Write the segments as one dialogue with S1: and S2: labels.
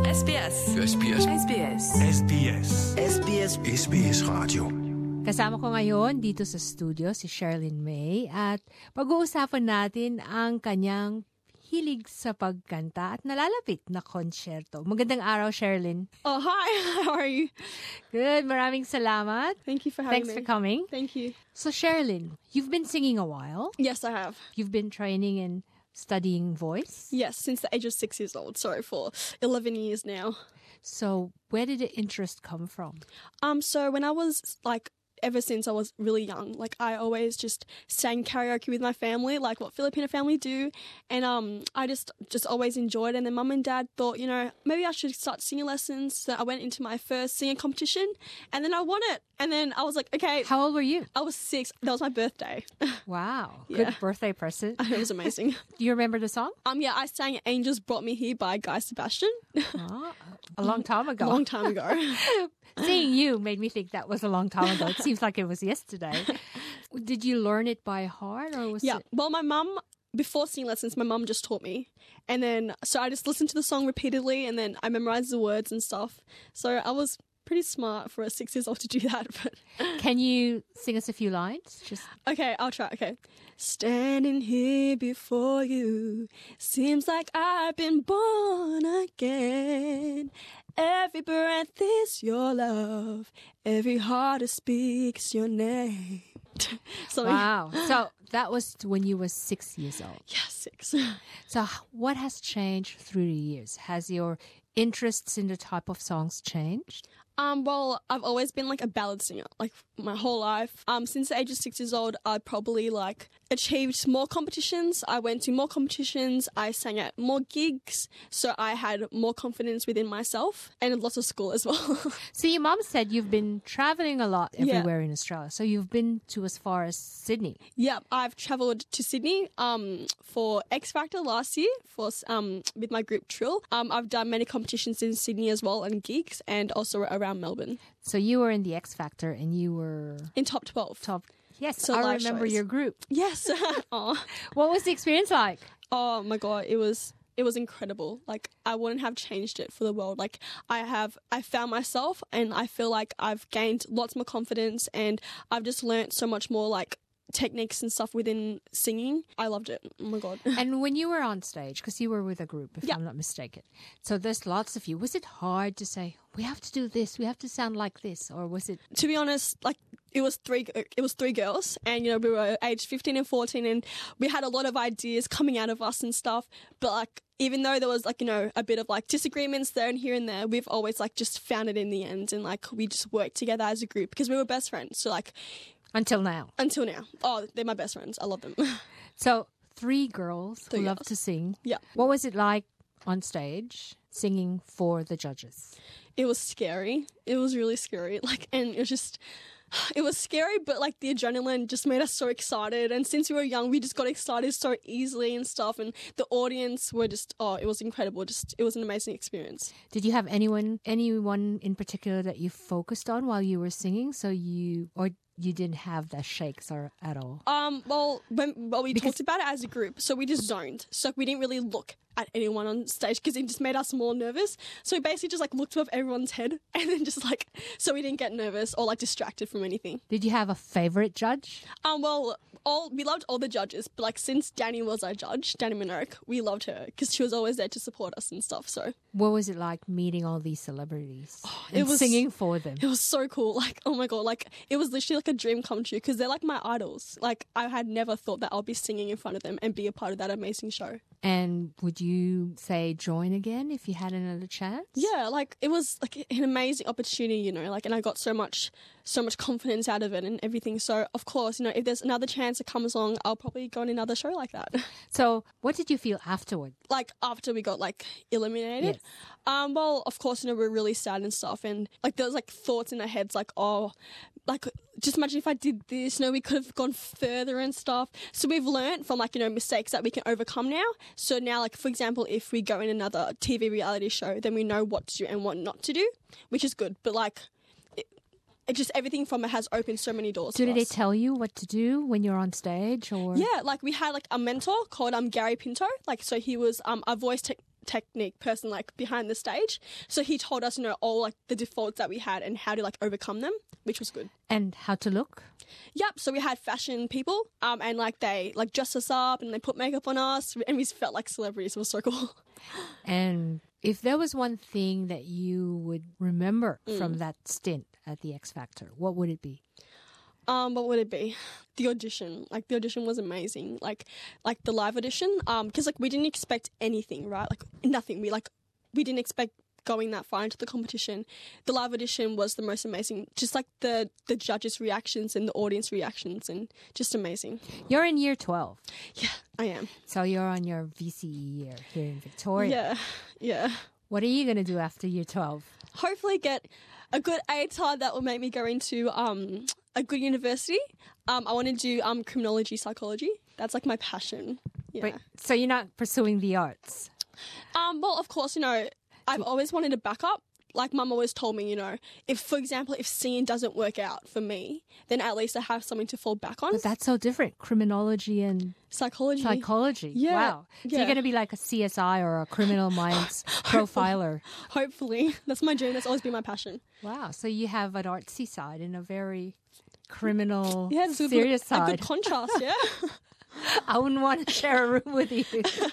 S1: SBS.
S2: SBS.
S1: SBS.
S2: SBS.
S3: SBS.
S2: SBS Radio.
S4: Kasama ko ngayon dito sa studio si Sherilyn May at pag-uusapan natin ang kanyang hilig sa pagkanta at nalalapit na konsyerto. Magandang araw, Sherilyn.
S5: Oh, hi. How are you?
S4: Good. Maraming salamat.
S5: Thank you for having
S4: Thanks
S5: me.
S4: for coming.
S5: Thank you.
S4: So, Sherilyn, you've been singing a while.
S5: Yes, I have.
S4: You've been training and studying voice.
S5: Yes, since the age of 6 years old. Sorry, for 11 years now.
S4: So, where did the interest come from?
S5: So when I was ever since I was really young, I always just sang karaoke with my family, like what Filipino family do, and I just always enjoyed it. And then mum and dad thought, maybe I should start singing lessons. So I went into my first singing competition, and then I won it. And then I was like, okay.
S4: How old were you?
S5: I was 6. That was my birthday.
S4: Wow.
S5: Yeah.
S4: Good birthday present.
S5: It was amazing.
S4: Do you remember the song?
S5: Yeah, I sang "Angels Brought Me Here" by Guy Sebastian.
S4: Oh, a long time ago.
S5: A long time ago.
S4: Seeing you made me think that was a long time ago. It seems like it was yesterday. Did you learn it by heart or was it?
S5: Well, my mum, before singing lessons, my mum just taught me. And then, so I just listened to the song repeatedly and then I memorized the words and stuff. So I was pretty smart for a 6 years old to do that. But
S4: Can you sing us a few lines?
S5: okay, I'll try. Okay. Standing here before you, seems like I've been born again. Every breath is your love. Every heart speaks your name. Something.
S4: Wow. So that was when you were 6 years old.
S5: Yeah, 6.
S4: So what has changed through the years? Has your interests in the type of songs changed?
S5: Well, I've always been a ballad singer, my whole life. Since the age of 6 years old, I probably achieved more competitions. I went to more competitions. I sang at more gigs. So I had more confidence within myself and lots of school as well.
S4: So your mom said you've been traveling a lot
S5: Yeah.
S4: everywhere in Australia. So you've been to as far as Sydney.
S5: Yeah, I've travelled to Sydney for X Factor last year with my group Trill. I've done many competitions in Sydney as well and gigs and also around Melbourne.
S4: So you were in the X Factor and you were
S5: In top 12.
S4: top. Yes,
S5: So
S4: I
S5: live
S4: remember
S5: shows.
S4: your group.
S5: Yes. Aw.
S4: What was the experience like?
S5: Oh my God, it was incredible. I wouldn't have changed it for the world. I found myself and I feel like I've gained lots more confidence and I've just learnt so much more techniques and stuff within singing. I loved it. Oh my God.
S4: And when you were on stage, because you were with a group, if
S5: Yeah.
S4: I'm not mistaken, so there's lots of you. Was it hard to say, we have to do this, we have to sound like this? Or was it...
S5: To be honest, it was three girls and, we were aged 15 and 14 and we had a lot of ideas coming out of us and stuff. But even though there was a bit of disagreements there and here and there, we've always just found it in the end and we just worked together as a group because we were best friends. So
S4: Until now.
S5: until now. Oh, they're my best friends. I love them.
S4: So 3 girls who
S5: 3
S4: love
S5: girls.
S4: to sing.
S5: Yeah.
S4: What was it like on stage singing for the judges?
S5: It was scary. It was really scary. And it was scary, but the adrenaline just made us so excited. And since we were young, we just got excited so easily and stuff. And the audience were it was incredible. It was an amazing experience.
S4: Did you have anyone in particular that you focused on while you were singing? You didn't have the shakes at all?
S5: Well, we talked about it as a group, so we just zoned. So we didn't really look at anyone on stage because it just made us more nervous. So we basically just looked above everyone's head and then just so we didn't get nervous or distracted from anything.
S4: Did you have a favorite judge?
S5: Well, we loved all the judges, but since Danny was our judge, Danny Minerick, we loved her because she was always there to support us and stuff. So
S4: What was it like meeting all these celebrities
S5: it
S4: and
S5: was-
S4: singing for them?
S5: it was so cool. Oh my God, it was literally a dream come true because they're my idols. I had never thought that I'll be singing in front of them and be a part of that amazing show.
S4: And would you say join again if you had another chance?
S5: Yeah, it was an amazing opportunity, and I got so much confidence out of it and everything. So of course, if there's another chance that comes along, I'll probably go on another show like that.
S4: So what did you feel afterward?
S5: After we got eliminated.
S4: Yes.
S5: Well, of course, we're really sad and stuff, and there was thoughts in our heads just imagine if I did this, we could have gone further and stuff. So we've learned from mistakes that we can overcome now. So now, for example, if we go in another TV reality show, then we know what to do and what not to do, which is good. But it just everything from it has opened so many doors.
S4: Did
S5: for
S4: they
S5: us.
S4: tell you what to do when you're on stage? Or
S5: Yeah, we had a mentor called Gary Pinto. So he was a voice technique person like behind the stage. So he told us, all like the defaults that we had and how to like overcome them, which was good.
S4: And how to look?
S5: Yep. So we had fashion people, and like they like dressed us up and they put makeup on us, and we felt like celebrities. It was so cool.
S4: And if there was one thing that you would remember from that stint at the X Factor, what would it be?
S5: What would it be? The audition. Like the audition was amazing. Like the live audition. Because like we didn't expect anything, right? Like nothing. We didn't expect going that far into the competition. The live audition was the most amazing. Just like the judges' reactions and the audience reactions, and just amazing.
S4: You're in year 12.
S5: Yeah, I am.
S4: So you're on your VCE year here in Victoria.
S5: Yeah.
S4: What are you going to do after year 12?
S5: Hopefully get a good ATAR that will make me go into a good university. I want to do criminology, psychology. That's like my passion. Yeah.
S4: Wait, so you're not pursuing the arts?
S5: Well, of course, I've always wanted a backup. Like Mum always told me, if, for example, if singing doesn't work out for me, then at least I have something to fall back on.
S4: But that's so different. Criminology and
S5: psychology. Yeah.
S4: Wow. So you're going to be like a CSI or a Criminal Minds profiler.
S5: Hopefully. That's my dream. That's always been my passion.
S4: Wow. So you have an artsy side and a very criminal,
S5: it's
S4: serious side.
S5: A good contrast, yeah.
S4: I wouldn't want to share a room with you.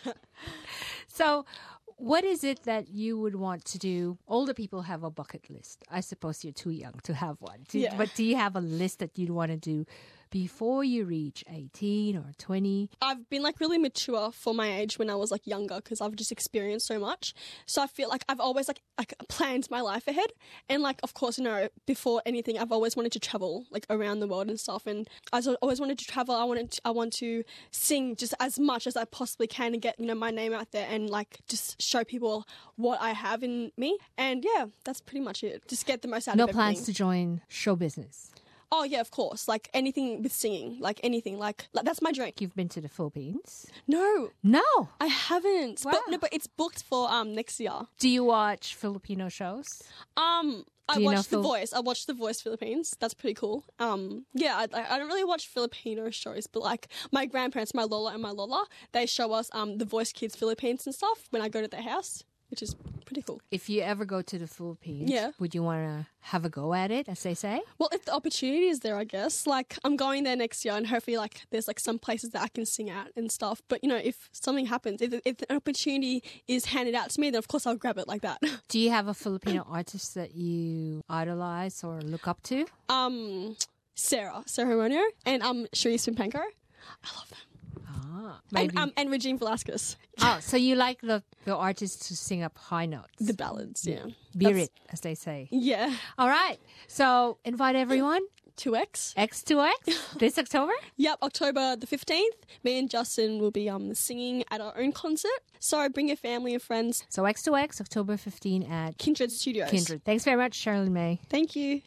S4: So what is it that you would want to do? Older people have a bucket list. I suppose you're too young to have one. But do you have a list that you'd want to do before you reach 18 or 20?
S5: I've been like really mature for my age when I was like younger because I've just experienced so much. So I feel like I've always like planned my life ahead. And like, of course, before anything, I've always wanted to travel like around the world and stuff. And I always wanted to travel. I want to sing just as much as I possibly can and get, my name out there and like just show people what I have in me. And yeah, that's pretty much it. Just get the most out of everything.
S4: No plans to join show business?
S5: Oh, yeah, of course. Like anything with singing, like anything. Like that's my dream.
S4: You've been to the Philippines?
S5: No.
S4: No?
S5: I haven't.
S4: Wow.
S5: But it's booked for next year.
S4: Do you watch Filipino shows?
S5: I watched The Voice. I watched The Voice Philippines. That's pretty cool. Yeah, I don't really watch Filipino shows, but like my grandparents, my Lola and my Lola, they show us The Voice Kids Philippines and stuff when I go to their house, which is pretty cool.
S4: If you ever go to the Philippines,
S5: Yeah.
S4: would you want to have a go at it, as they say?
S5: Well, if the opportunity is there, I guess. Like, I'm going there next year and hopefully, like, there's, like, some places that I can sing at and stuff. But, if something happens, if an opportunity is handed out to me, then, of course, I'll grab it like that.
S4: Do you have a Filipino artist that you idolize or look up to?
S5: Sarah Ronio and Sharice Pimpenko. I love them.
S4: Maybe.
S5: And Regine Velasquez.
S4: Oh, so you like the artists who sing up high notes?
S5: The ballads, yeah.
S4: Beat it, as they say.
S5: Yeah.
S4: All right. So invite everyone.
S5: 2X.
S4: X2X this October?
S5: Yep, October the 15th. Me and Justin will be singing at our own concert. So bring your family and friends.
S4: So X2X, October 15 at
S5: Kindred Studios.
S4: Kindred. Thanks very much, Sherilyn May.
S5: Thank you.